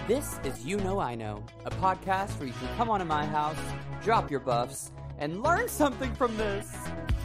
This is You Know I Know, a podcast where you can come onto my house, drop your buffs, and learn something from this.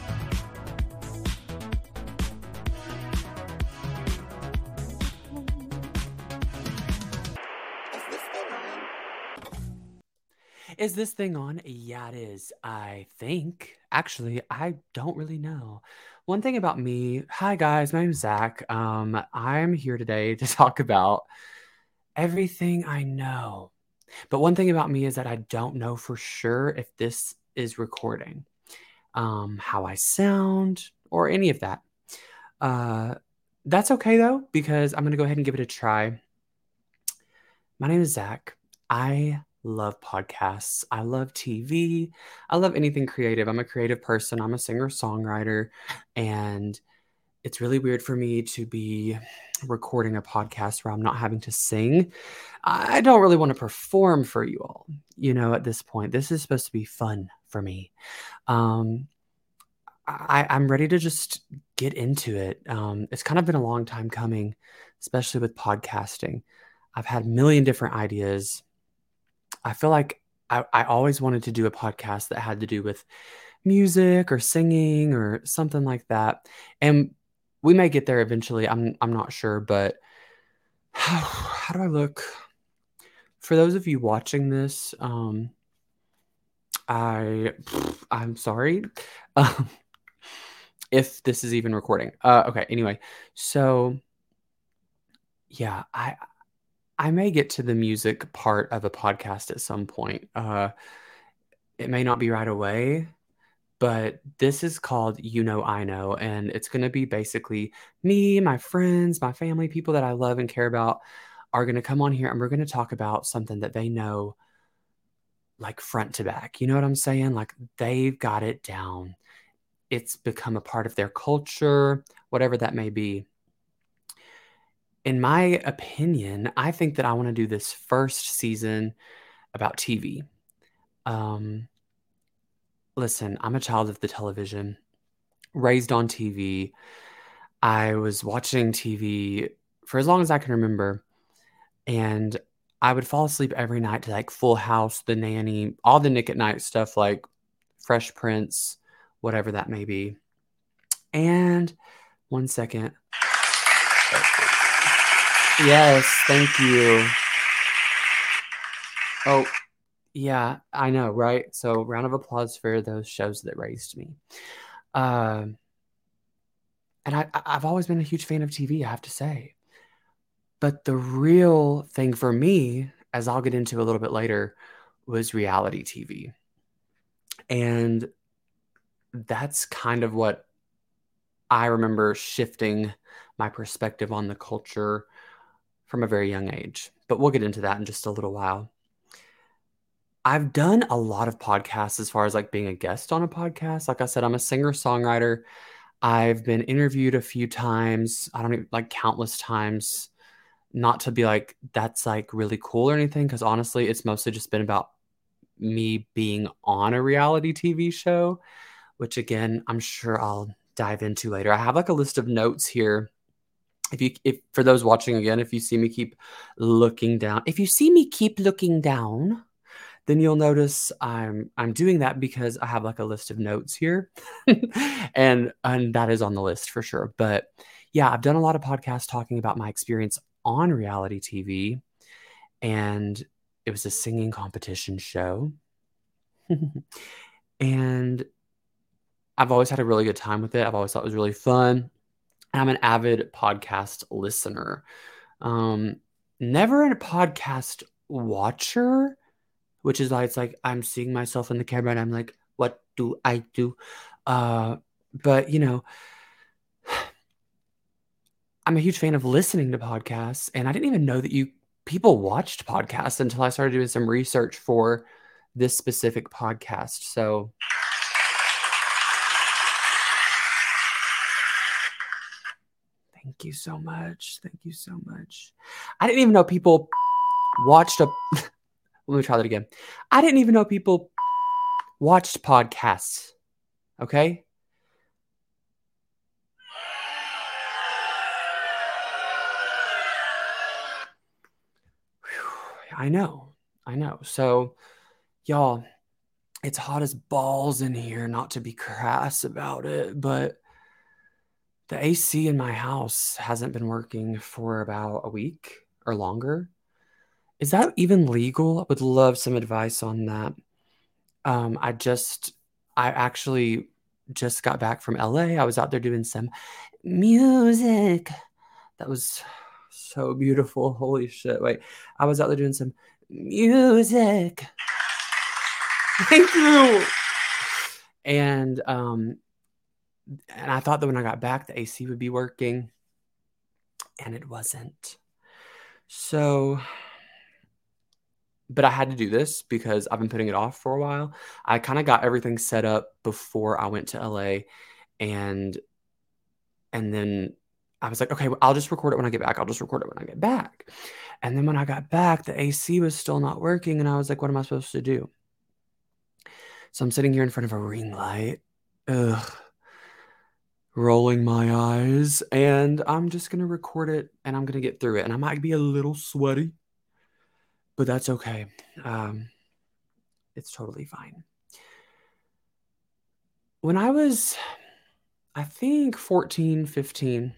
Is this thing on? Yeah, it is. I think. Actually, I don't really know. One thing about me, hi guys, my name's Zach. I'm here today to talk about everything I know. But one thing about me is that I don't know for sure if this is recording, how I sound, or any of that. Uh, that's okay though, because I'm gonna go ahead and give it a try. My name is Zach. I love podcasts. I love TV. I love anything creative. I'm a creative person. I'm a singer-songwriter, and it's really weird for me to be recording a podcast where I'm not having to sing. I don't really want to perform for you all, at this point. This is supposed to be fun for me. Um, I'm ready to just get into it. It's kind of been a long time coming, especially with podcasting. I've had a million different ideas. I feel like I always wanted to do a podcast that had to do with music or singing or something like that. And we may get there eventually. I'm not sure, but how do I look? For those of you watching this, I'm sorry. Um, if this is even recording. Okay, anyway. So yeah, I may get to the music part of a podcast at some point. It may not be right away, but this is called You Know I Know, and it's going to be basically me, my friends, my family, people that I love and care about are going to come on here and we're going to talk about something that they know like front to back. You know what I'm saying? Like they've got it down. It's become a part of their culture, whatever that may be. In my opinion, I think that I want to do this first season about TV. Um, Listen, I'm a child of the television, raised on TV. I was watching TV for as long as I can remember, and I would fall asleep every night to like Full House, The Nanny, all the Nick at Night stuff like Fresh Prince, whatever that may be. And one second. Yes, thank you. Oh, yeah, I know, right? So, round of applause for those shows that raised me. Um, and I've always been a huge fan of TV, I have to say. But the real thing for me, as I'll get into a little bit later, was reality TV. And that's kind of what I remember shifting my perspective on the culture from a very young age. But we'll get into that in just a little while. I've done a lot of podcasts as far as like being a guest on a podcast. Like I said, I'm a singer-songwriter. I've been interviewed a few times. I don't even like countless times. Not to be like, that's like really cool or anything, because honestly, it's mostly just been about me being on a reality TV show, which again, I'm sure I'll dive into later. I have like a list of notes here. If for those watching again, if you see me keep looking down, then you'll notice I'm doing that because I have like a list of notes here, and that is on the list for sure. But yeah, I've done a lot of podcasts talking about my experience on reality TV, and it was a singing competition show, and I've always had a really good time with it. I've always thought it was really fun. And I'm an avid podcast listener. Um, Never a podcast watcher, which is why it's like I'm seeing myself in the camera and I'm like, what do I do? But I'm a huge fan of listening to podcasts, and I didn't even know that people watched podcasts until I started doing some research for this specific podcast. So thank you so much. Thank you so much. I didn't even know people watched a let me try that again. I didn't even know people watched podcasts. Okay? I know. I know. So, y'all, it's hot as balls in here, not to be crass about it, but the AC in my house hasn't been working for about a week or longer. Is that even legal? I would love some advice on that. Um, I just, I actually just got back from LA. I was out there doing some music. That was so beautiful. Holy shit. Wait, I was out there doing some music. Thank you. And I thought that when I got back, the AC would be working, and it wasn't. So, but I had to do this because I've been putting it off for a while. I kind of got everything set up before I went to LA, and then I was like, okay, well, I'll just record it when I get back. I'll just record it when I get back. And then when I got back, the AC was still not working, and I was like, what am I supposed to do? So I'm sitting here in front of a ring light. Ugh. Rolling my eyes, and I'm just gonna record it, and I'm gonna get through it. And I might be a little sweaty, but that's okay. Um, it's totally fine. When I was, I think 14, 15,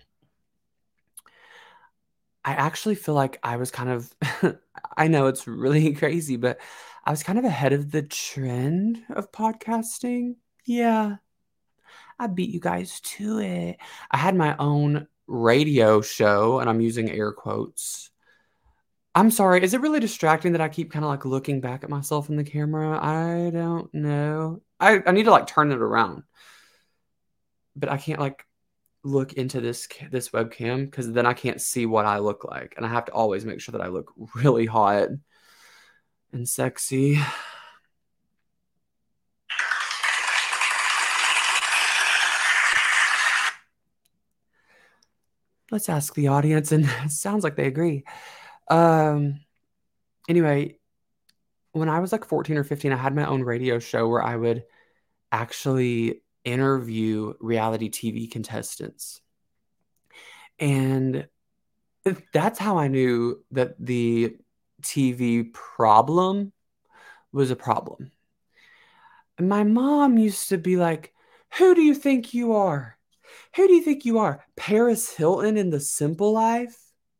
I actually feel like I was kind of, I know it's really crazy, but I was kind of ahead of the trend of podcasting. Yeah, I beat you guys to it. I had my own radio show, and I'm using air quotes. I'm sorry. Is it really distracting that I keep kind of like looking back at myself in the camera? I don't know. I need to like turn it around, but I can't like look into this webcam because then I can't see what I look like, and I have to always make sure that I look really hot and sexy. Let's ask the audience, and it sounds like they agree. Um. Anyway, when I was like 14 or 15, I had my own radio show where I would actually interview reality TV contestants. And that's how I knew that the TV problem was a problem. And my mom used to be like, who do you think you are? Who do you think you are? Paris Hilton in The Simple Life?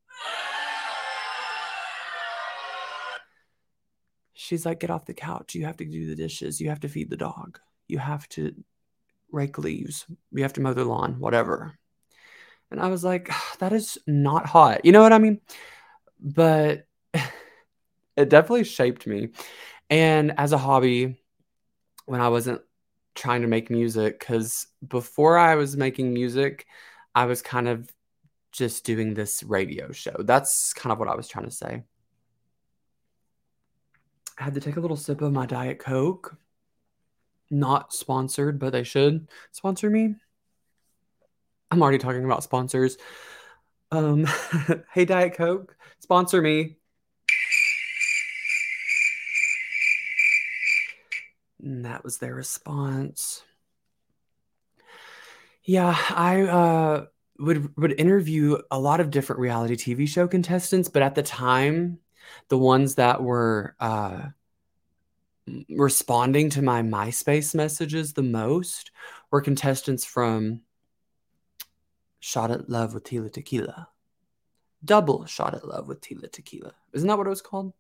She's like, get off the couch. You have to do the dishes. You have to feed the dog. You have to rake leaves. You have to mow the lawn, whatever. And I was like, that is not hot. You know what I mean? But it definitely shaped me. And as a hobby, when I wasn't trying to make music, because before I was making music, I was kind of just doing this radio show. That's kind of what I was trying to say. I had to take a little sip of my Diet Coke. Not sponsored, but they should sponsor me. I'm already talking about sponsors. Um, hey, Diet Coke, sponsor me. And that was their response. Yeah, I would interview a lot of different reality TV show contestants, but at the time, the ones that were responding to my MySpace messages the most were contestants from Shot at Love with Tila Tequila. Double Shot at Love with Tila Tequila. Isn't that what it was called?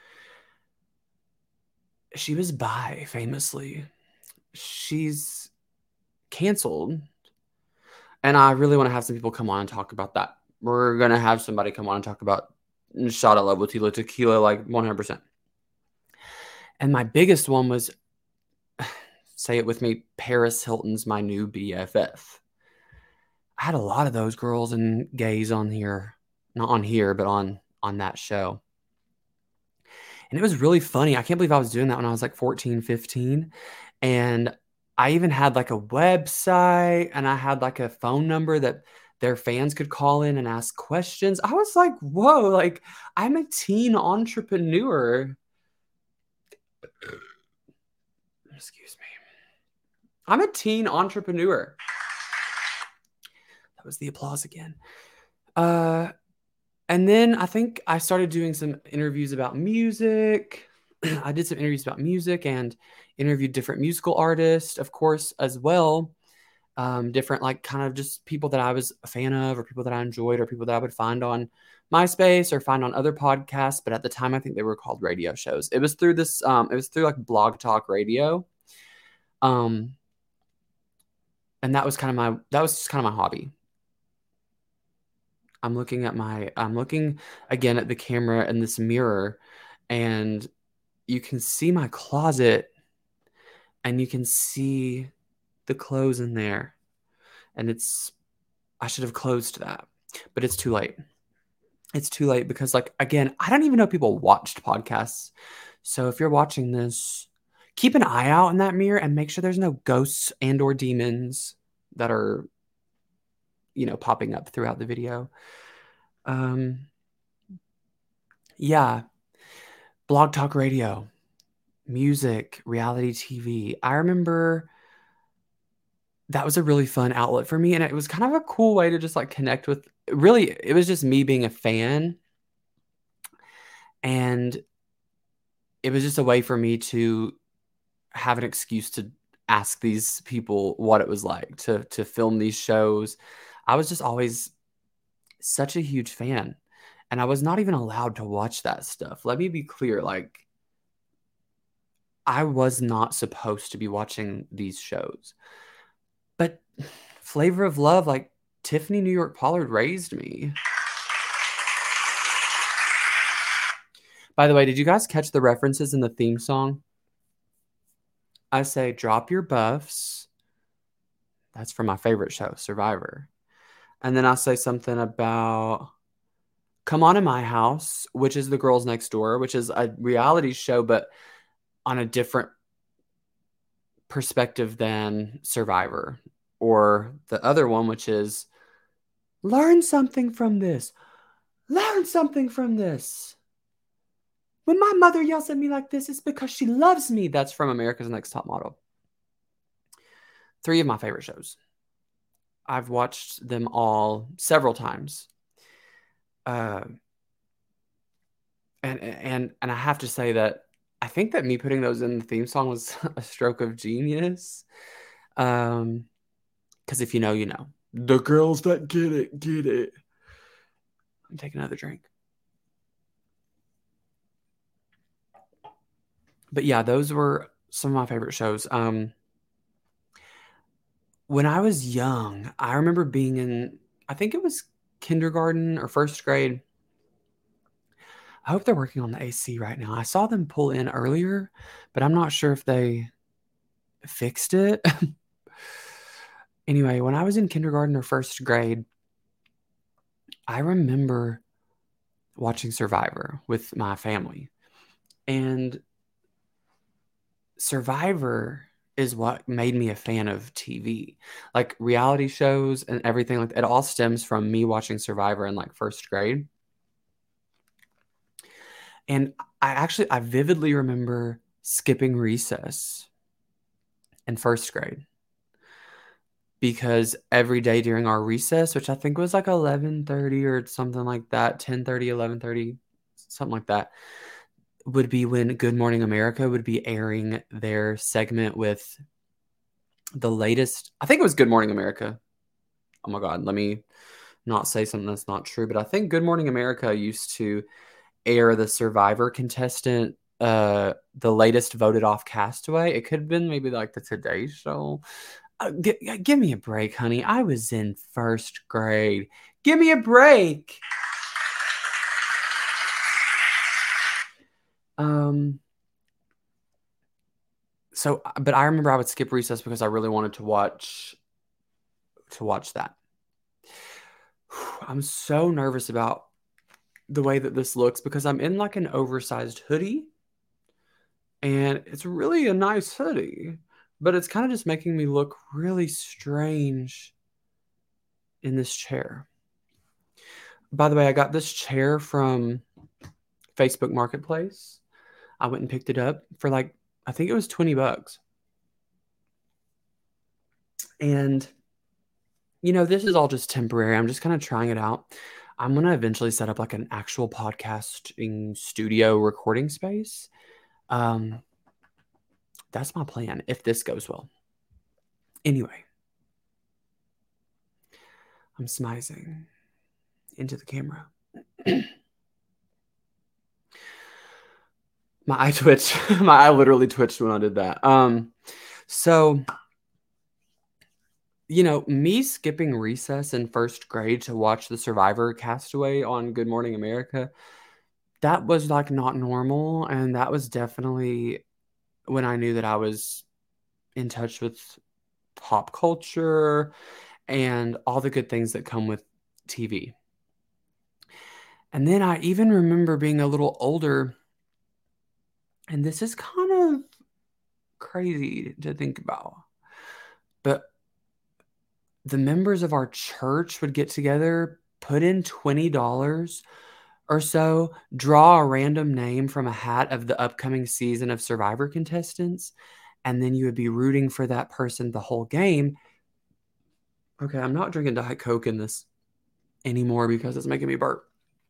She was bi, famously. She's canceled. And I really want to have some people come on and talk about that. We're going to have somebody come on and talk about Shot at Love with Tila Tequila, like 100%. And my biggest one was, say it with me, Paris Hilton's My New BFF. I had a lot of those girls and gays on here. Not on here, but on that show. And it was really funny. I can't believe I was doing that when I was like 14, 15. And I even had like a website, and I had like a phone number that their fans could call in and ask questions. I was like, whoa, like I'm a teen entrepreneur. Excuse me. I'm a teen entrepreneur. That was the applause again. And then I think I started doing some interviews about music. I did some interviews about music and interviewed different musical artists, of course, as well. Different, like, kind of just people that I was a fan of, or people that I enjoyed, or people that I would find on MySpace or find on other podcasts. But at the time, I think they were called radio shows. It was through it was through like Blog Talk Radio. Um, and that was just kind of my hobby. I'm looking again at the camera in this mirror, and you can see my closet, and you can see the clothes in there. And I should have closed that, but it's too late. It's too late because, like, again, I don't even know people watched podcasts. So if you're watching this, keep an eye out in that mirror and make sure there's no ghosts and or demons that are, popping up throughout the video. Yeah, Blog Talk Radio, music, reality TV. I remember that was a really fun outlet for me, and it was kind of a cool way to just like connect with. Really, it was just me being a fan, and it was just a way for me to have an excuse to ask these people what it was like to film these shows. I was just always such a huge fan, and I was not even allowed to watch that stuff. Let me be clear, like, I was not supposed to be watching these shows. But Flavor of Love, like, Tiffany New York Pollard raised me. By the way, did you guys catch the references in the theme song? I say, drop your buffs. That's from my favorite show, Survivor. And then I say something about Come On in My House, which is The Girls Next Door, which is a reality show, but on a different perspective than Survivor. Or the other one, which is Learn something from this. Learn something from this. When my mother yells at me like this, it's because she loves me. That's from America's Next Top Model. 3 of my favorite shows. I've watched them all several times. And I have to say that I think that me putting those in the theme song was a stroke of genius. Because if you know, you know. The girls that get it, get it. I'm taking another drink. But yeah, those were some of my favorite shows. When I was young, I remember being in, I think it was kindergarten or first grade. I hope they're working on the AC right now. I saw them pull in earlier, but I'm not sure if they fixed it. Anyway, when I was in kindergarten or first grade, I remember watching Survivor with my family. And Survivor is what made me a fan of TV. Like, reality shows and everything, like, it all stems from me watching Survivor in like first grade. And I vividly remember skipping recess in first grade because every day during our recess, which I think was like 11:30 or something like that, 10:30, 11:30, something like that, would be when Good Morning America would be airing their segment with the latest. I think it was Good Morning America. Oh my God, let me not say something that's not true, but I think Good Morning America used to air the Survivor contestant, the latest voted off castaway. It could have been maybe like the Today Show. Give me a break, honey. I was in first grade. Give me a break. But I remember I would skip recess because I really wanted to watch that. I'm so nervous about the way that this looks because I'm in like an oversized hoodie, and it's really a nice hoodie, but it's kind of just making me look really strange in this chair. By the way, I got this chair from Facebook Marketplace. I went and picked it up for like, I think it was $20. And, this is all just temporary. I'm just kind of trying it out. I'm gonna eventually set up like an actual podcasting studio recording space. Um, that's my plan if this goes well. Anyway, I'm smizing into the camera. My eye twitched. My eye literally twitched when I did that. So me skipping recess in first grade to watch the Survivor Castaway on Good Morning America, that was like not normal, and that was definitely when I knew that I was in touch with pop culture and all the good things that come with TV. And then I even remember being a little older, and this is kind of crazy to think about, but the members of our church would get together, put in $20 or so, draw a random name from a hat of the upcoming season of Survivor contestants, and then you would be rooting for that person the whole game. Okay, I'm not drinking Diet Coke in this anymore because it's making me burp.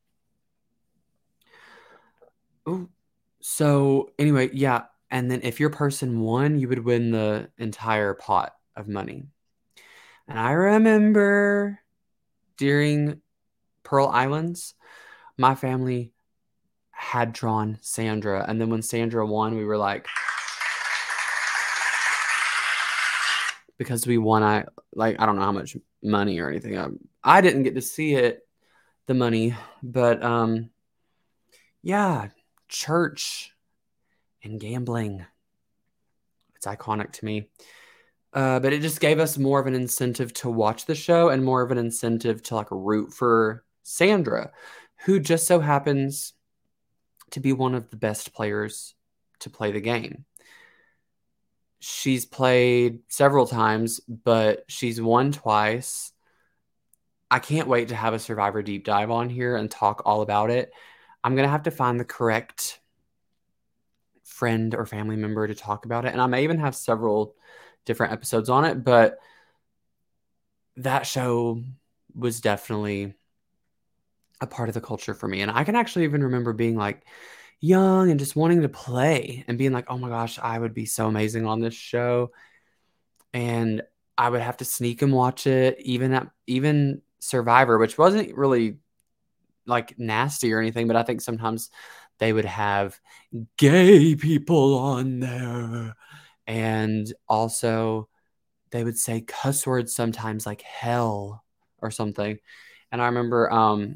Ooh. So anyway, yeah. And then if your person won, you would win the entire pot of money. And I remember during Pearl Islands, my family had drawn Sandra. And then when Sandra won, we were like, because we won, I don't know how much money or anything. I didn't get to see it, the money, but yeah, church and gambling. It's iconic to me. But it just gave us more of an incentive to watch the show and more of an incentive to like root for Sandra, who just so happens to be one of the best players to play the game. She's played several times, but she's won twice. I can't wait to have a Survivor deep dive on here and talk all about it. I'm going to have to find the correct friend or family member to talk about it. And I may even have several different episodes on it, but that show was definitely a part of the culture for me. And I can actually even remember being like young and just wanting to play and being like, oh my gosh, I would be so amazing on this show. And I would have to sneak and watch it, even Survivor, which wasn't really like nasty or anything, but I think sometimes they would have gay people on there. And also they would say cuss words sometimes like hell or something. And I remember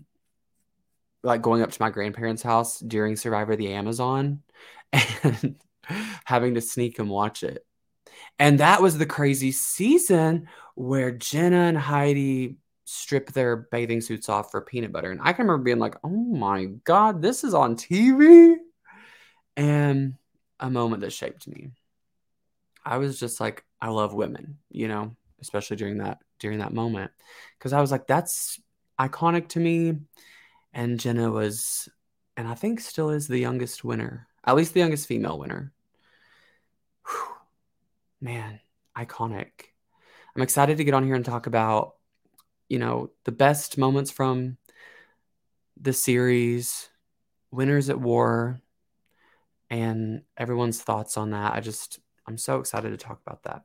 like going up to my grandparents' house during Survivor the Amazon and having to sneak and watch it. And that was the crazy season where Jenna and Heidi strip their bathing suits off for peanut butter. And I can remember being like, oh my God, this is on TV. And a moment that shaped me. I was just like, I love women, especially during that moment. Because I was like, that's iconic to me. And Jenna was, and I think still is the youngest winner, at least the youngest female winner. Whew. Man, iconic. I'm excited to get on here and talk about, the best moments from the series, Winners at War, and everyone's thoughts on that. I'm so excited to talk about that.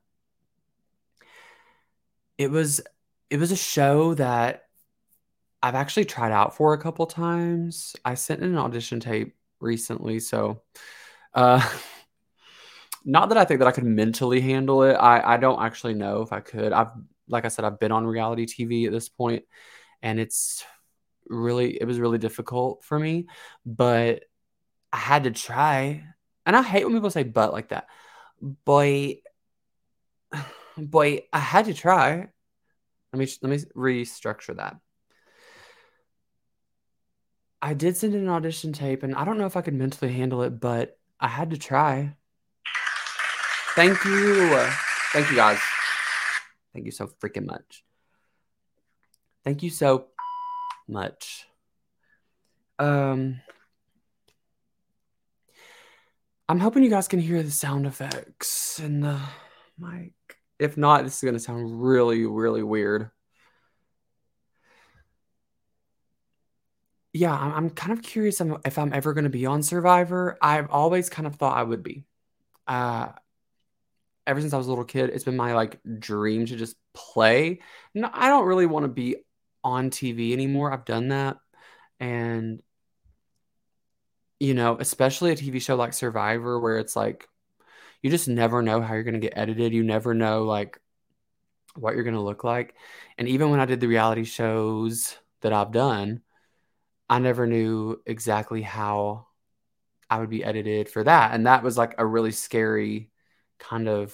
It was a show that I've actually tried out for a couple times. I sent in an audition tape recently, so uh not that I think that I could mentally handle it. I don't actually know if I could. Like I said, I've been on reality TV at this point, and it was really difficult for me, but I had to try. And I hate when people say but like that. Boy, I had to try. Let me restructure that. I did send in an audition tape, and I don't know if I could mentally handle it, but I had to try. Thank you. Thank you, guys. Thank you so freaking much. Thank you so much. I'm hoping you guys can hear the sound effects in the mic. If not, this is going to sound really, really weird. Yeah, I'm kind of curious if I'm ever gonna be on Survivor. I've always kind of thought I would be. Uh, Ever since I was a little kid, it's been my like dream to just play. No, I don't really want to be on TV anymore. I've done that. And, especially a TV show like Survivor, where it's like you just never know how you're going to get edited. You never know like what you're going to look like. And even when I did the reality shows that I've done, I never knew exactly how I would be edited for that. And that was like a really scary, kind of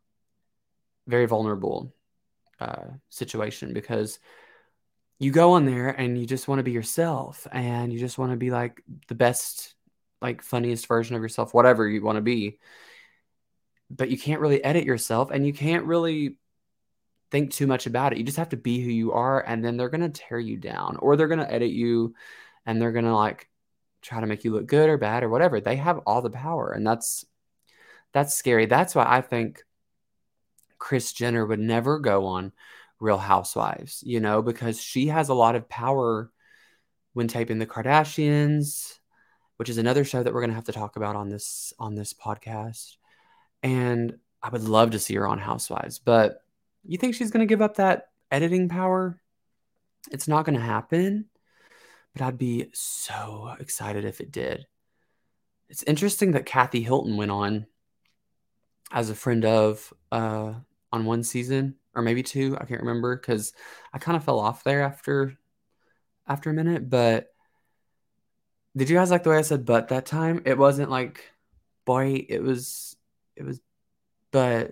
very vulnerable situation, because you go on there and you just want to be yourself, and you just want to be like the best, like funniest version of yourself, whatever you want to be. But you can't really edit yourself, and you can't really think too much about it. You just have to be who you are, and then they're going to tear you down, or they're going to edit you, and they're going to like try to make you look good or bad or whatever. They have all the power, and that's scary. That's why I think Kris Jenner would never go on Real Housewives, because she has a lot of power when taping the Kardashians, which is another show that we're going to have to talk about on this podcast. And I would love to see her on Housewives, but you think she's going to give up that editing power? It's not going to happen, but I'd be so excited if it did. It's interesting that Kathy Hilton went on as a friend of on one season, or maybe two, I can't remember, because I kind of fell off there after a minute. But did you guys like the way I said "but" that time? It wasn't like boy, it was but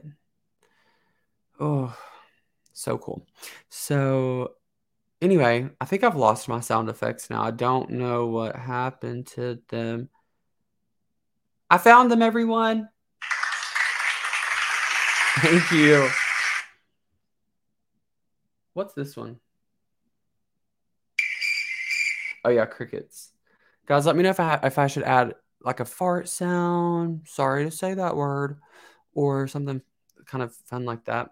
oh, so cool. So anyway, I think I've lost my sound effects now. I don't know what happened to them. I found them, everyone. Thank you. What's this one? Oh yeah, crickets. Guys, let me know if I should add like a fart sound. Sorry to say that word, or something kind of fun like that.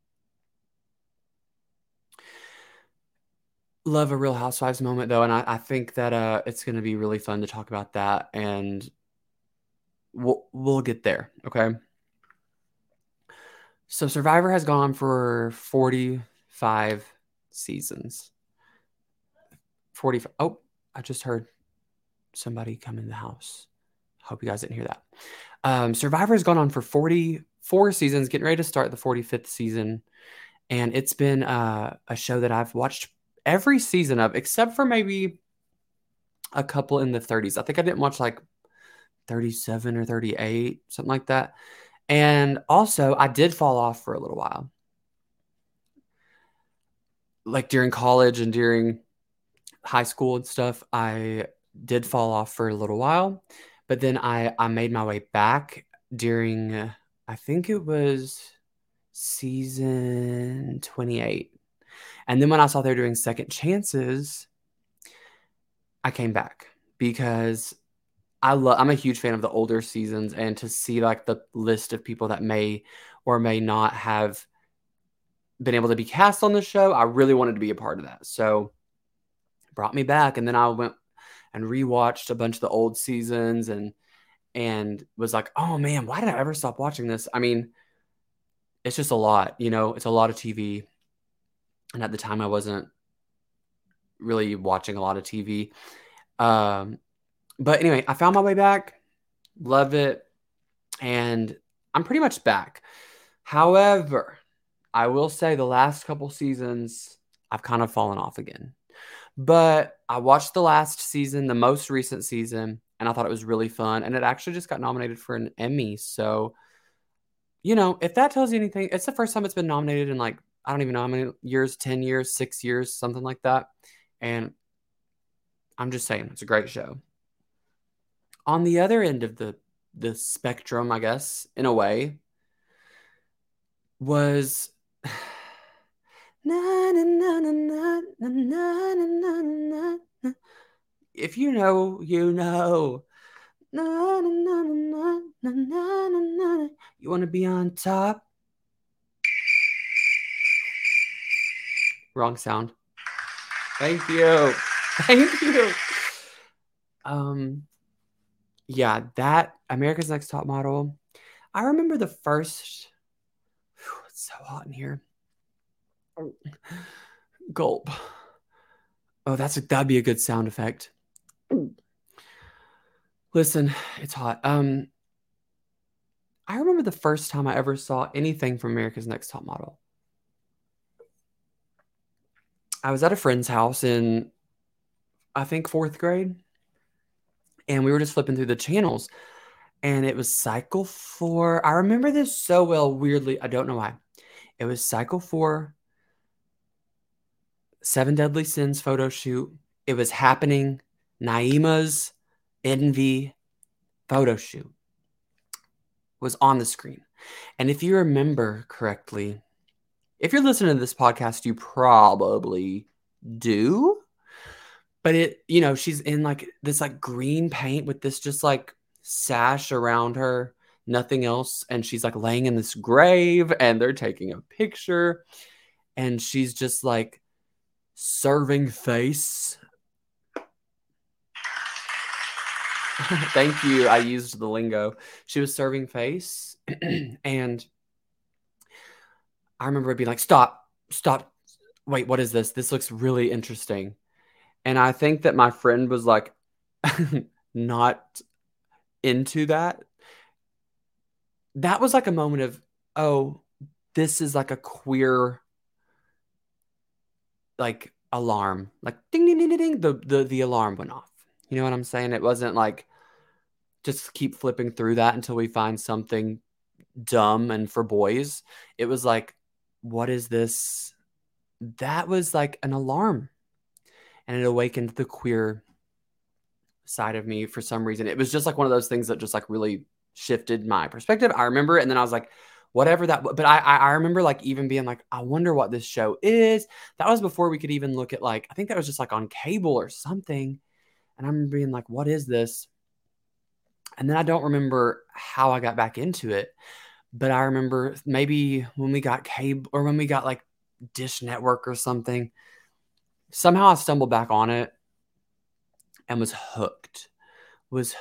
Love a Real Housewives moment though, and I think that it's going to be really fun to talk about that, and we'll get there. Okay. So Survivor has gone for 45 seasons. 45. Oh, I just heard somebody come in the house. Hope you guys didn't hear that. Survivor has gone on for 44 seasons, getting ready to start the 45th season. And it's been a show that I've watched every season of, except for maybe a couple in the 30s. I think I didn't watch like 37 or 38, something like that. And also, I did fall off for a little while. Like during college and during high school and stuff, I did fall off for a little while. But then I made my way back during, I think it was season 28. And then when I saw they were doing second chances, I came back because I'm a huge fan of the older seasons, and to see like the list of people that may or may not have been able to be cast on the show, I really wanted to be a part of that. So brought me back, and then I went and rewatched a bunch of the old seasons, and was like, "Oh man, why did I ever stop watching this?" I mean, it's just a lot, it's a lot of TV. And at the time I wasn't really watching a lot of TV. Um, but anyway, I found my way back, love it, and I'm pretty much back. However, I will say the last couple seasons, I've kind of fallen off again. But I watched the last season, the most recent season, and I thought it was really fun. And it actually just got nominated for an Emmy. So, if that tells you anything, it's the first time it's been nominated in like, I don't even know how many years, 10 years, 6 years, something like that. And I'm just saying, it's a great show. On the other end of the spectrum, I guess, in a way, was na, na, na, na, na, na, na, na, na, na. If you know, you know. Na, na, na, na, na, na, na, na. You want to be on top? Wrong sound. Thank you. Thank you. Yeah, that America's Next Top Model. I remember the first. Whew, it's so hot in here. Gulp. Oh, that'd be a good sound effect. Listen, it's hot. I remember the first time I ever saw anything from America's Next Top Model. I was at a friend's house in, I think, fourth grade, and we were just flipping through the channels, and it was Cycle 4. I remember this so well, weirdly. I don't know why. It was Cycle 4, Seven Deadly Sins photo shoot. It was happening. Naima's Envy photo shoot was on the screen. And if you remember correctly, if you're listening to this podcast, you probably do. But she's in like this like green paint with this just like sash around her, nothing else. And she's like laying in this grave and they're taking a picture. And she's just like serving face. Thank you. I used the lingo. She was serving face. And I remember it being like, stop. Wait, what is this? This looks really interesting. And I think that my friend was like not into that. That was like a moment of, oh, this is like a queer like alarm. Like ding ding ding ding ding. The alarm went off. You know what I'm saying? It wasn't like just keep flipping through that until we find something dumb and for boys. It was like, what is this? That was like an alarm. And it awakened the queer side of me for some reason. It was just like one of those things that just like really shifted my perspective. I remember it, and then I was like, whatever that. But I remember like even being like, I wonder what this show is. That was before we could even look at like, I think that was just like on cable or something. And I remember being like, what is this? And then I don't remember how I got back into it, but I remember maybe when we got cable or when we got like Dish Network or something, somehow I stumbled back on it and was hooked. Was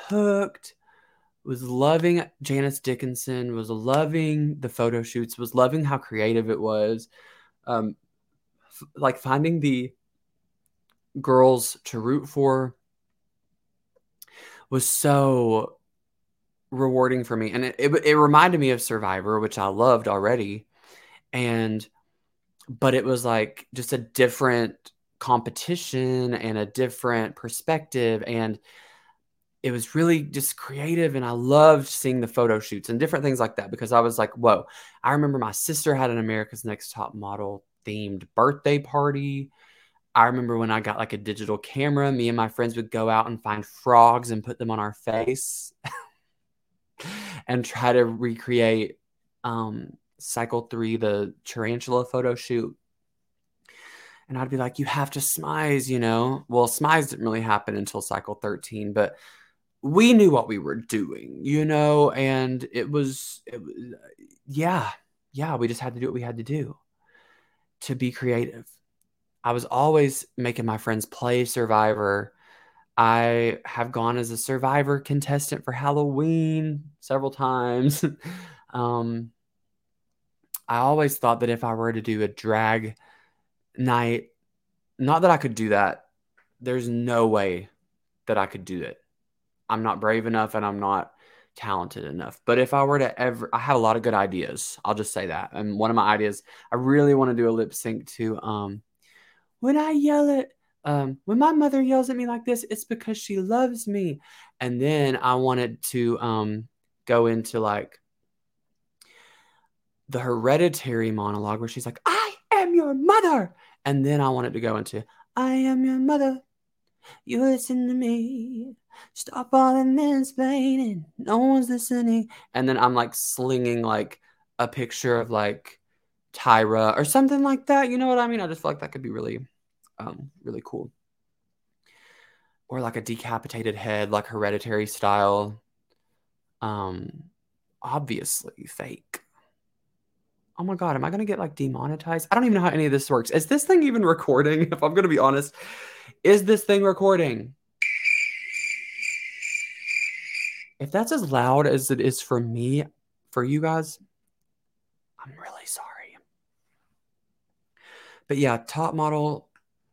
loving Janice Dickinson, was loving the photo shoots, was loving how creative it was. Like finding the girls to root for was so rewarding for me. And it reminded me of Survivor, which I loved already. But it was like just a different competition and a different perspective. And it was really just creative. And I loved seeing the photo shoots and different things like that, because I was like, whoa, I remember my sister had an America's Next Top Model themed birthday party. I remember when I got like a digital camera, me and my friends would go out and find frogs and put them on our face and try to recreate Cycle 3, the tarantula photo shoot. And I'd be like, you have to smize, Well, smize didn't really happen until Cycle 13, but we knew what we were doing, and it was yeah, we just had to do what we had to do to be creative. I was always making my friends play Survivor. I have gone as a Survivor contestant for Halloween several times. I always thought that if I were to do a drag night, not that I could do that. There's no way that I could do it. I'm not brave enough and I'm not talented enough. But if I were to I have a lot of good ideas. I'll just say that. And one of my ideas, I really want to do a lip sync to when my mother yells at me like this, it's because she loves me. And then I wanted to go into like the Hereditary monologue where she's like, I am your mother. And then I wanted to go into, I am your mother. You listen to me. Stop all the mansplaining. No one's listening. And then I'm like slinging like a picture of like Tyra or something like that. You know what I mean? I just feel like that could be really, really cool. Or like a decapitated head, like Hereditary style. Obviously fake. Oh my God, am I going to get like demonetized? I don't even know how any of this works. Is this thing even recording? If I'm going to be honest, is this thing recording? If that's as loud as it is for me, for you guys, I'm really sorry. But yeah, Top Model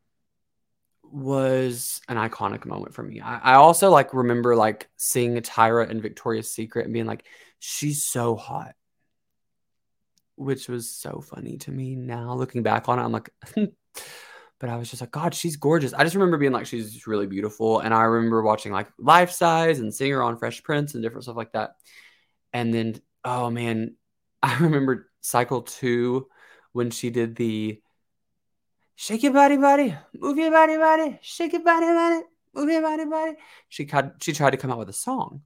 was an iconic moment for me. I also like remember like seeing Tyra in Victoria's Secret and being like, she's so hot, which was so funny to me now looking back on it. I'm like, but I was just like, God, she's gorgeous. I just remember being like, she's really beautiful. And I remember watching like Life Size and seeing her on Fresh Prince and different stuff like that. And then, oh man, I remember Cycle 2 when she did the shake your body, body, move your body, body, shake your body, body, move your body, body. She tried to come out with a song.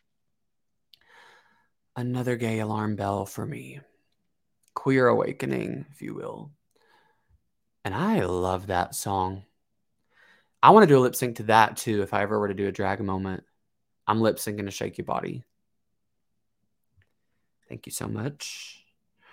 Another gay alarm bell for me. Queer awakening, if you will. And I love that song. I want to do a lip sync to that too if I ever were to do a drag moment. I'm lip syncing to Shake Your Body. Thank you so much.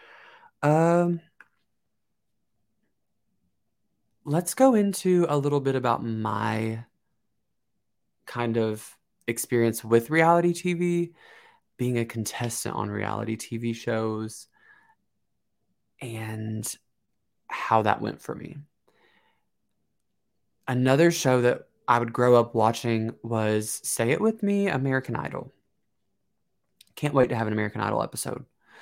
Let's go into a little bit about my kind of experience with reality TV, being a contestant on reality TV shows, and how that went for me. Another show that I would grow up watching was Say It With Me, American Idol. Can't wait to have an American Idol episode.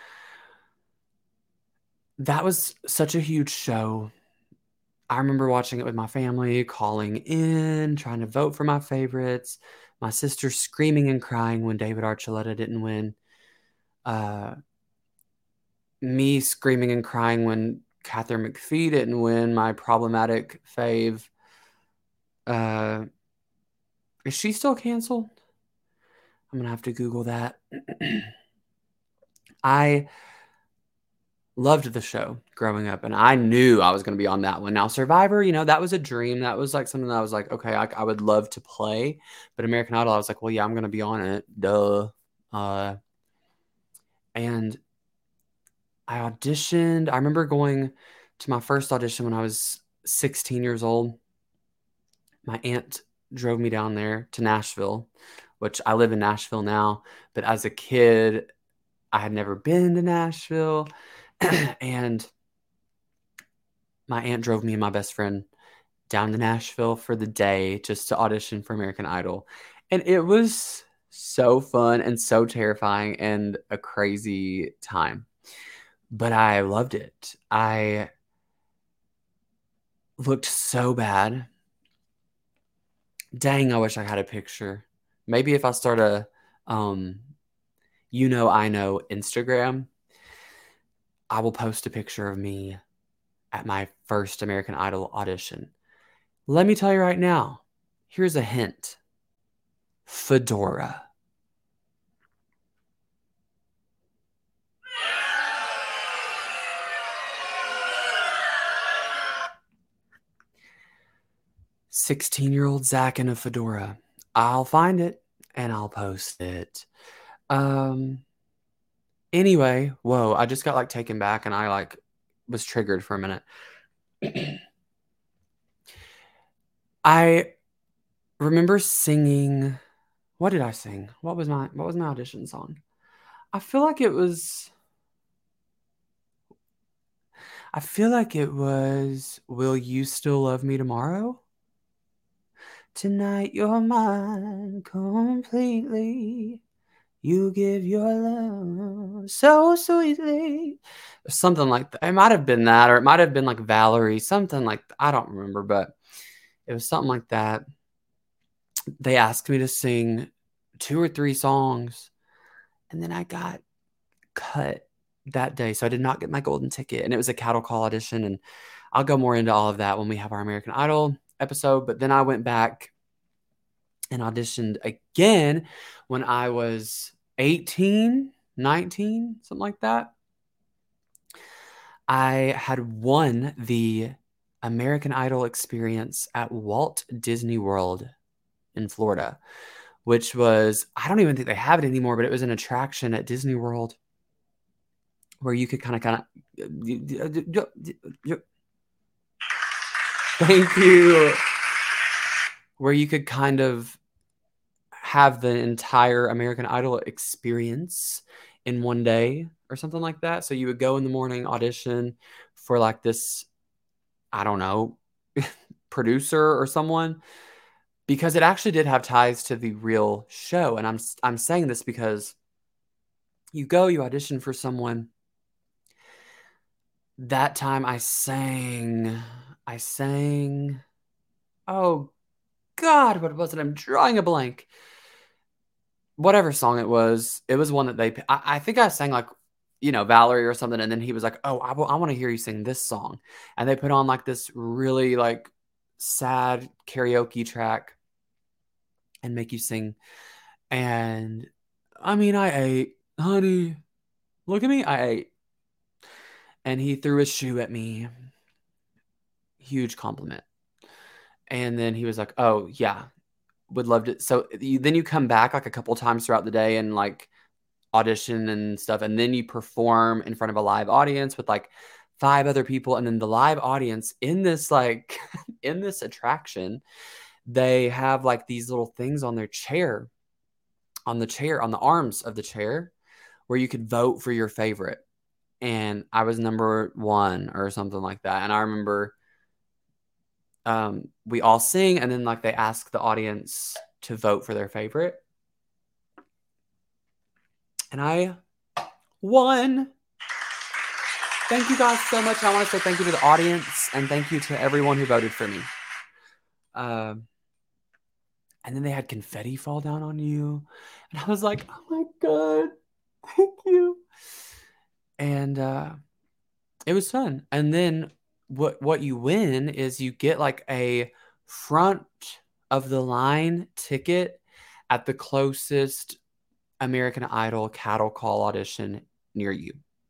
That was such a huge show. I remember watching it with my family, calling in, trying to vote for my favorites. My sister screaming and crying when David Archuleta didn't win. Me screaming and crying when Catherine McPhee didn't win, my problematic fave. Is she still canceled? I'm going to have to Google that. I loved the show growing up, and I knew I was going to be on that one. Now, Survivor, that was a dream. That was like something that I was like, okay, I would love to play. But American Idol, I was like, well, yeah, I'm going to be on it. Duh. And I auditioned. I remember going to my first audition when I was 16 years old. My aunt drove me down there to Nashville, which I live in Nashville now. But as a kid, I had never been to Nashville. And my aunt drove me and my best friend down to Nashville for the day just to audition for American Idol. And it was so fun and so terrifying and a crazy time. But I loved it. I looked so bad. Dang, I wish I had a picture. Maybe if I start a I know Instagram, I will post a picture of me at my first American Idol audition. Let me tell you right now, here's a hint. Fedora. "16-year-old Zach in a fedora." I'll find it and I'll post it. Anyway, whoa, I just got taken back and I was triggered for a minute. I remember singing. What did I sing? What was my audition song? I feel like it was Will You Still Love Me Tomorrow? Tonight you're mine completely. You give your love so sweetly. Something like that. It might have been that, or it might have been like Valerie, something like that. I don't remember, but it was something like that. They asked me to sing 2 or 3 songs, and then I got cut that day. So I did not get my golden ticket, and it was a cattle call audition. And I'll go more into all of that when we have our American Idol episode. But then I went back and auditioned again when I was 18, 19, something like that. I had won the American Idol experience at Walt Disney World in Florida, which was, I don't even think they have it anymore, but it was an attraction at Disney World where you could kind of thank you, where you could kind of have the entire American Idol experience in one day or something like that. So you would go in the morning, audition for like this, I don't know, producer or someone, because it actually did have ties to the real show. And I'm saying this because you go, you audition for someone. That time I sang, oh God, what was it? I'm drawing a blank. Whatever song it was one that I think I sang like, Valerie or something. And then he was like, oh, I want to hear you sing this song. And they put on like this really like sad karaoke track and make you sing. And I mean, I ate, honey, look at me, I ate. And he threw his shoe at me. Huge compliment. And then he was like, oh, yeah, would love to. So then you come back like a couple times throughout the day and like audition and stuff. And then you perform in front of a live audience with like 5 other people. And then the live audience in this, like, in this attraction, they have like these little things on their chair, on the arms of the chair, where you could vote for your favorite. And I was number 1 or something like that. And I remember we all sing, and then like they ask the audience to vote for their favorite. And I won. Thank you guys so much. I want to say thank you to the audience and thank you to everyone who voted for me. And then they had confetti fall down on you. And I was like, oh my God, thank you. And it was fun. And then what you win is you get like a front of the line ticket at the closest American Idol cattle call audition near you.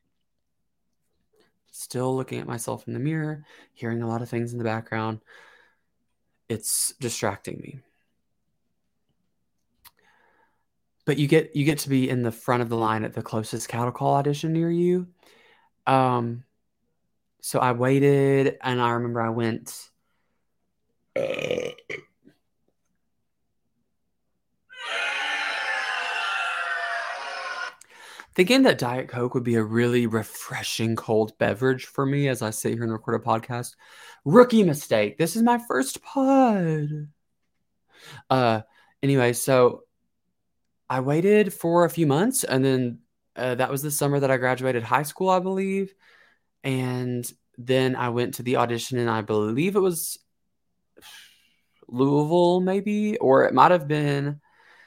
Still looking at myself in the mirror, hearing a lot of things in the background. It's distracting me. But you get to be in the front of the line at the closest cattle call audition near you. So I waited, and I remember I went. Thinking that Diet Coke would be a really refreshing cold beverage for me as I sit here and record a podcast. Rookie mistake. This is my first pod. Anyway, so I waited for a few months, and then that was the summer that I graduated high school, I believe. And then I went to the audition, and I believe it was Louisville, maybe, or it might have been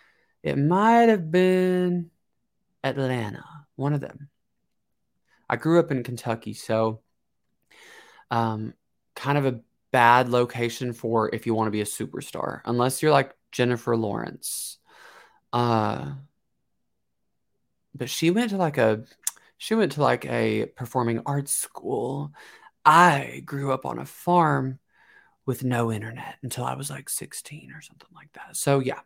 Atlanta, one of them. I grew up in Kentucky, so kind of a bad location for if you want to be a superstar, unless you're like Jennifer Lawrence. But she went to like a performing arts school. I grew up on a farm with no internet until I was like 16 or something like that. So yeah,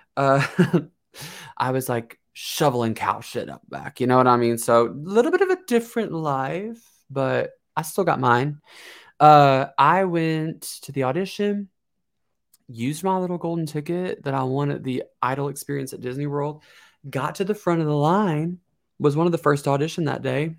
I was like shoveling cow shit up back. You know what I mean? So a little bit of a different life, but I still got mine. I went to the audition, used my little golden ticket that I won at the Idol experience at Disney World, got to the front of the line, was one of the first to audition that day,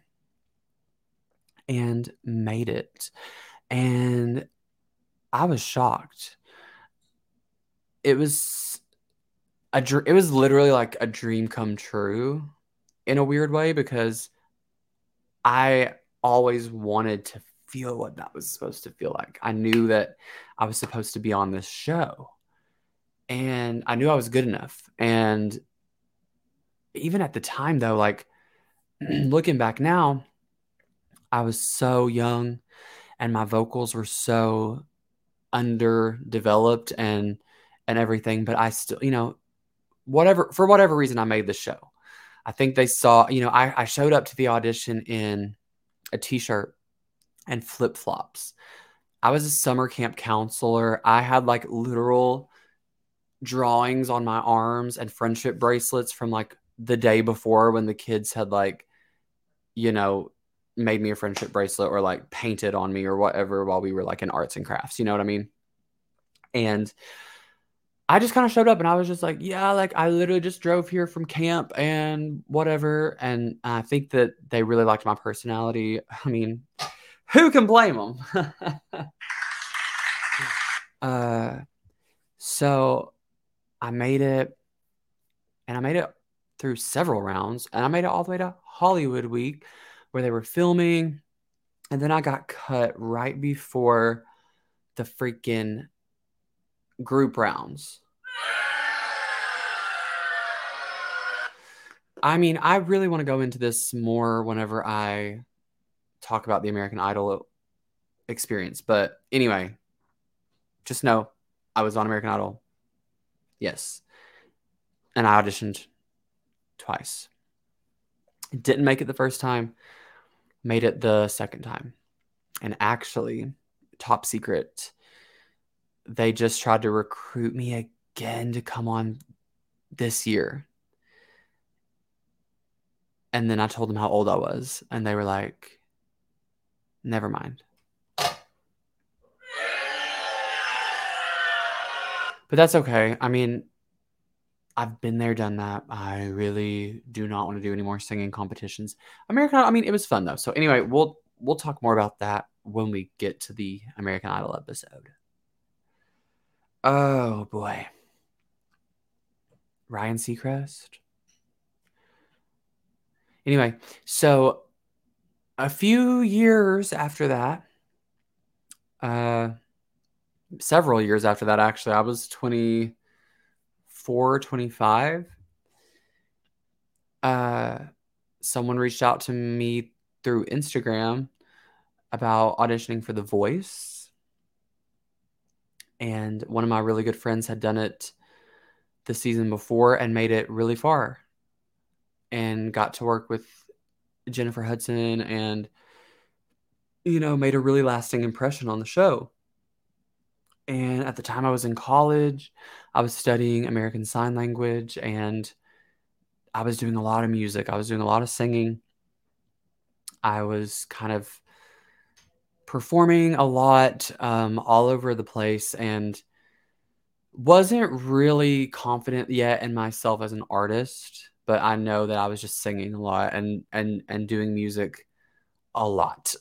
and made it. And I was shocked. It was literally like a dream come true in a weird way, because I always wanted to feel what that was supposed to feel like. I knew that I was supposed to be on this show, and I knew I was good enough. And even at the time, though, like looking back now, I was so young and my vocals were so underdeveloped and everything, but I still, for whatever reason, I made the show. I think they saw, I showed up to the audition in a t-shirt and flip-flops. I was a summer camp counselor. I had like literal drawings on my arms and friendship bracelets from like the day before, when the kids had like, made me a friendship bracelet or like painted on me or whatever while we were like in arts and crafts. You know what I mean? And I just kind of showed up and I was just like, yeah, like I literally just drove here from camp and whatever. And I think that they really liked my personality. I mean, who can blame them? So I made it, and I made it through several rounds, and I made it all the way to Hollywood Week where they were filming. And then I got cut right before the freaking group rounds. I mean, I really want to go into this more whenever I talk about the American Idol experience. But anyway, just know I was on American Idol. Yes. And I auditioned twice. Didn't make it the first time, made it the second time. And actually, top secret, they just tried to recruit me again to come on this year. And then I told them how old I was, and they were like, never mind. But that's okay. I mean, I've been there, done that. I really do not want to do any more singing competitions. American Idol, I mean, it was fun though. So anyway, we'll talk more about that when we get to the American Idol episode. Oh boy. Ryan Seacrest. Anyway, so a few years after that, several years after that, actually, I was 24, 25. Someone reached out to me through Instagram about auditioning for The Voice. And one of my really good friends had done it the season before and made it really far and got to work with Jennifer Hudson and, made a really lasting impression on the show. And at the time I was in college, I was studying American Sign Language, and I was doing a lot of music. I was doing a lot of singing. I was kind of performing a lot all over the place, and wasn't really confident yet in myself as an artist, but I know that I was just singing a lot and doing music a lot.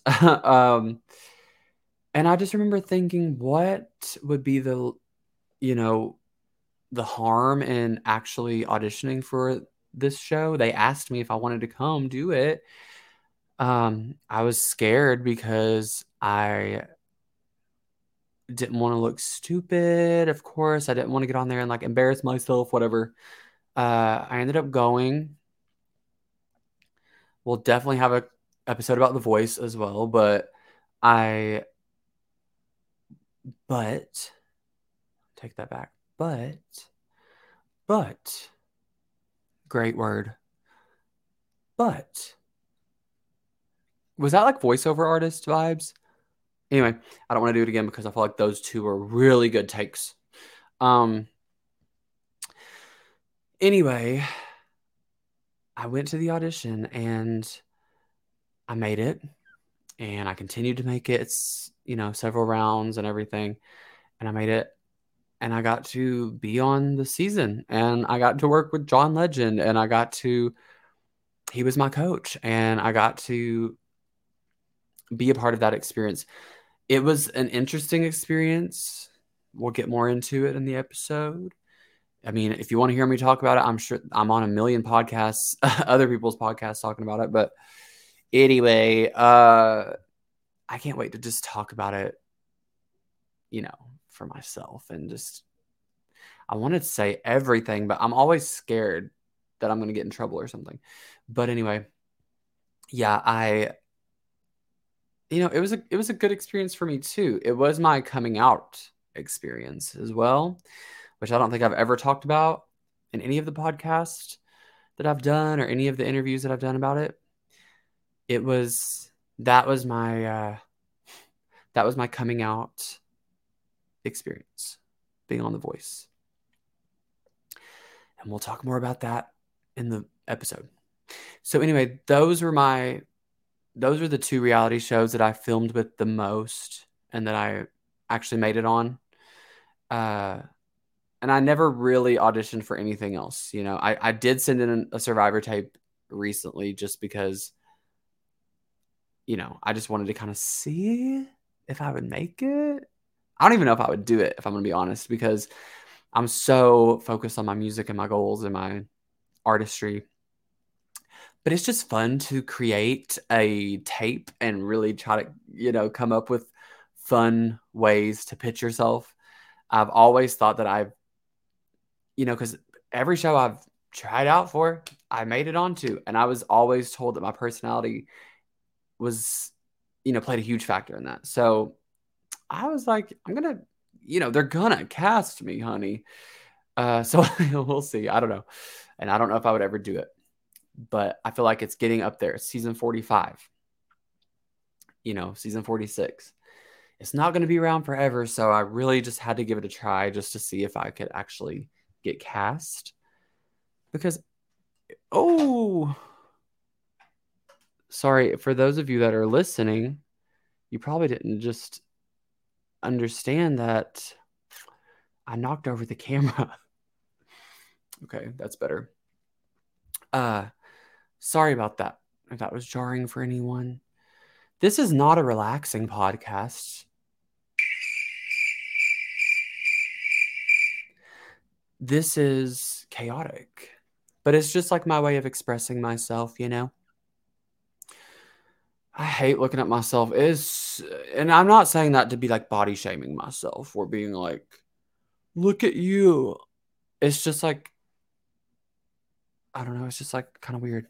And I just remember thinking, what would be you know, the harm in actually auditioning for this show? They asked me if I wanted to come do it. I was scared because I didn't want to look stupid. Of course, I didn't want to get on there and like embarrass myself, whatever. I ended up going. We'll definitely have a episode about The Voice as well, I but take that back. But great word. But was that like voiceover artist vibes? Anyway, I don't want to do it again because I feel like those two are really good takes. Anyway, I went to the audition and I made it, and I continued to make it. It's, several rounds and everything. And I made it, and I got to be on the season, and I got to work with John Legend, and he was my coach, and I got to be a part of that experience. It was an interesting experience. We'll get more into it in the episode. I mean, if you want to hear me talk about it, I'm sure I'm on a million podcasts, other people's podcasts talking about it. But anyway, I can't wait to just talk about it, for myself, and just, I wanted to say everything, but I'm always scared that I'm going to get in trouble or something. But anyway, yeah, it was a good experience for me too. It was my coming out experience as well, which I don't think I've ever talked about in any of the podcasts that I've done or any of the interviews that I've done about it. That was my coming out experience, being on The Voice. And we'll talk more about that in the episode. So anyway, those were the two reality shows that I filmed with the most and that I actually made it on. and I never really auditioned for anything else. You know, I did send in a Survivor tape recently just because, you know, I just wanted to kind of see if I would make it. I don't even know if I would do it, if I'm going to be honest, because I'm so focused on my music and my goals and my artistry. But it's just fun to create a tape and really try to, you know, come up with fun ways to pitch yourself. I've always thought that you know, because every show I've tried out for, I made it onto. And I was always told that my personality was, you know, played a huge factor in that. So I was like, I'm going to, you know, they're going to cast me, honey. So we'll see. I don't know. And I don't know if I would ever do it, but I feel like it's getting up there. Season 45, you know, season 46. It's not going to be around forever. So I really just had to give it a try just to see if I could actually get cast. Because, oh, sorry, for those of you that are listening, you probably didn't just understand that I knocked over the camera. Okay, that's better. Sorry about that. If that was jarring for anyone. This is not a relaxing podcast. This is chaotic. But it's just like my way of expressing myself, you know? I hate looking at myself. And I'm not saying that to be like body shaming myself or being like, look at you. It's just like, I don't know. It's just like kind of weird.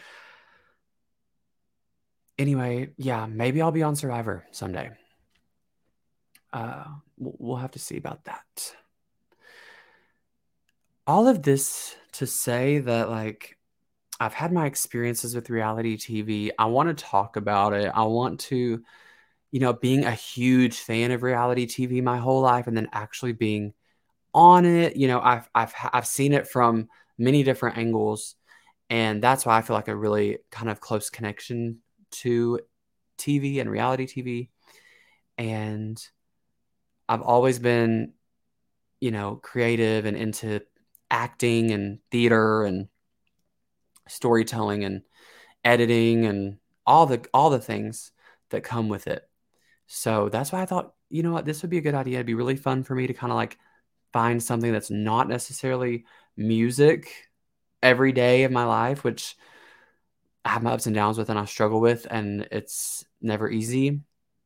Anyway, yeah, maybe I'll be on Survivor someday. We'll have to see about that. All of this to say that, like, I've had my experiences with reality TV. I want to talk about it. I want to, you know, being a huge fan of reality TV my whole life and then actually being on it. You know, I've seen it from many different angles, and that's why I feel like a really kind of close connection to TV and reality TV. And I've always been, you know, creative and into acting and theater and storytelling and editing and all the things that come with it. So that's why I thought, you know what, this would be a good idea. It'd be really fun for me to kind of like find something that's not necessarily music every day of my life, which I have my ups and downs with and I struggle with, and it's never easy.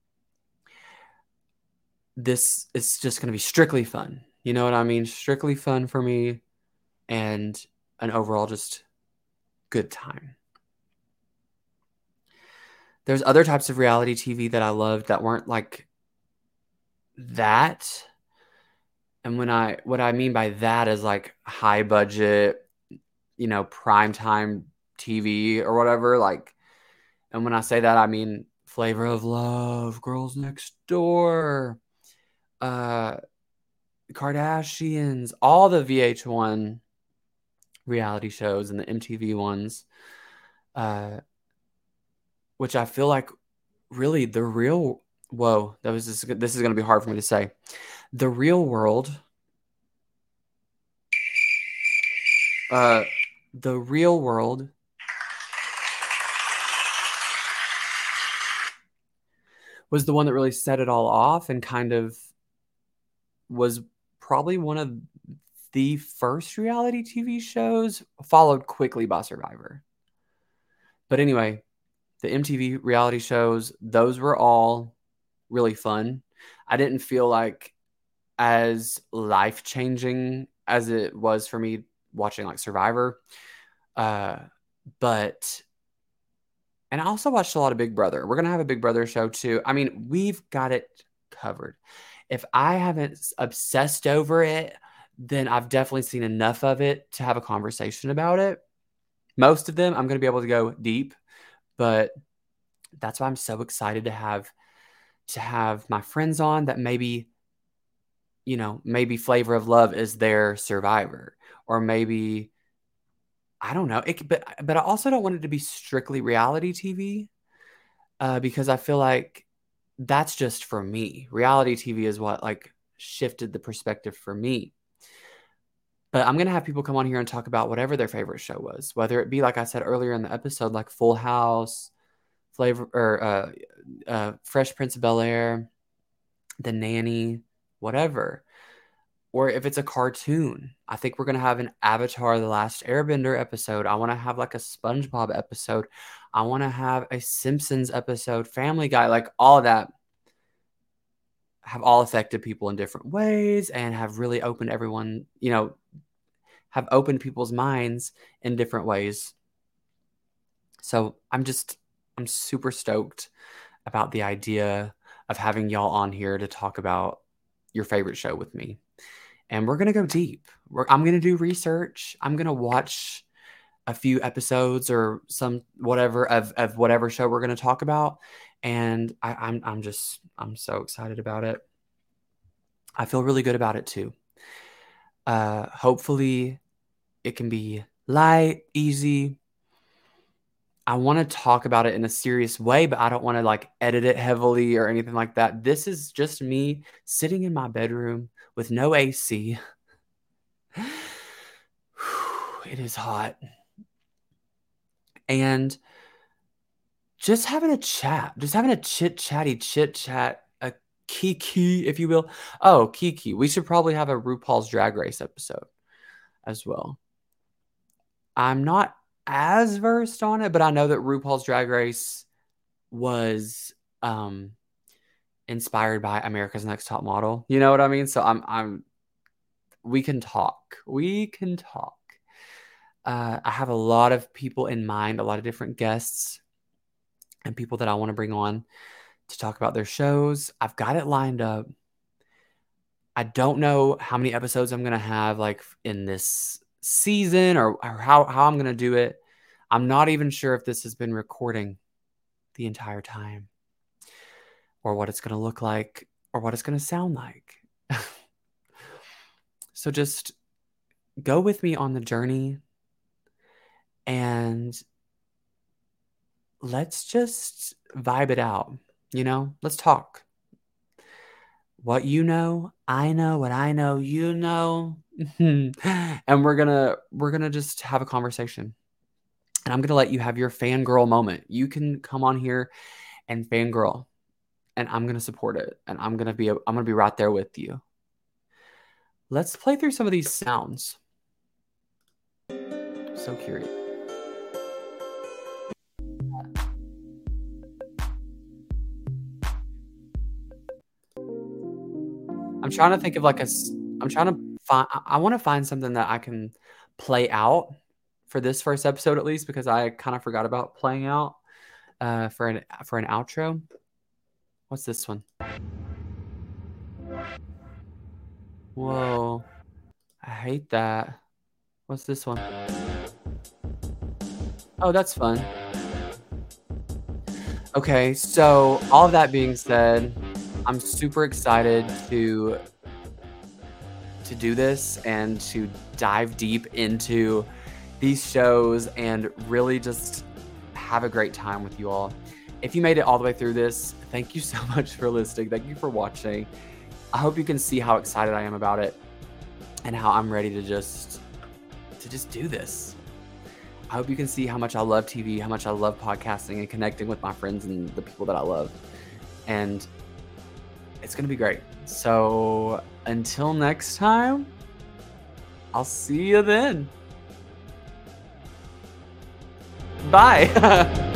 This is just going to be strictly fun. You know what I mean? Strictly fun for me and an overall just good time. There's other types of reality TV that I loved that weren't like that. And what I mean by that is like high budget, you know, primetime TV or whatever. Like, and when I say that, I mean Flavor of Love, Girls Next Door, uh, Kardashians, all the VH1 reality shows and the MTV ones, uh, which I feel like really the real. Whoa, this is going to be hard for me to say. The Real World. Uh, the Real World was the one that really set it all off and kind of was probably one of the first reality TV shows, followed quickly by Survivor. But anyway, the MTV reality shows, those were all really fun. I didn't feel like as life-changing as it was for me watching like Survivor. Uh, but and I also watched a lot of Big Brother. We're gonna have a Big Brother show too. I mean, we've got it covered. If I haven't obsessed over it, then I've definitely seen enough of it to have a conversation about it. Most of them, I'm going to be able to go deep, but that's why I'm so excited to have my friends on that maybe, you know, maybe Flavor of Love is their Survivor, or maybe I don't know. But I also don't want it to be strictly reality TV because I feel like that's just for me. Reality TV is what like shifted the perspective for me. But I'm going to have people come on here and talk about whatever their favorite show was, whether it be, like I said earlier in the episode, like Full House, Fresh Prince of Bel-Air, The Nanny, whatever. Or if it's a cartoon, I think we're going to have an Avatar: The Last Airbender episode. I want to have like a SpongeBob episode. I want to have a Simpsons episode, Family Guy, like all of that have all affected people in different ways and have really opened everyone, have opened people's minds in different ways. So I'm super stoked about the idea of having y'all on here to talk about your favorite show with me. And we're going to go deep. I'm going to do research. I'm going to watch a few episodes or some whatever of whatever show we're going to talk about. And I'm so excited about it. I feel really good about it too. Hopefully it can be light, easy. I want to talk about it in a serious way, but I don't want to like edit it heavily or anything like that. This is just me sitting in my bedroom with no AC. It is hot. And just having a chat, just having a chit chat, a kiki, if you will. Oh, kiki. We should probably have a RuPaul's Drag Race episode as well. I'm not as versed on it, but I know that RuPaul's Drag Race was inspired by America's Next Top Model. You know what I mean? So we can talk. I have a lot of people in mind, a lot of different guests and people that I want to bring on to talk about their shows. I've got it lined up. I don't know how many episodes I'm going to have like in this season or how I'm going to do it. I'm not even sure if this has been recording the entire time or what it's going to look like or what it's going to sound like. So just go with me on the journey and let's just vibe it out. Let's talk. What you know, I know. What I know, you know. And we're gonna just have a conversation. And I'm gonna let you have your fangirl moment. You can come on here and fangirl, and I'm gonna support it. And I'm gonna be right there with you. Let's play through some of these sounds. So curious. I'm trying to think of I want to find something that I can play out for this first episode, at least, because I kind of forgot about playing out for an outro. What's this one? Whoa. I hate that. What's this one? Oh, that's fun. Okay, so all of that being said, I'm super excited to do this and to dive deep into these shows and really just have a great time with you all. If you made it all the way through this, thank you so much for listening. Thank you for watching. I hope you can see how excited I am about it and how I'm ready to just do this. I hope you can see how much I love TV, how much I love podcasting and connecting with my friends and the people that I love. And it's going to be great. So until next time, I'll see you then. Bye.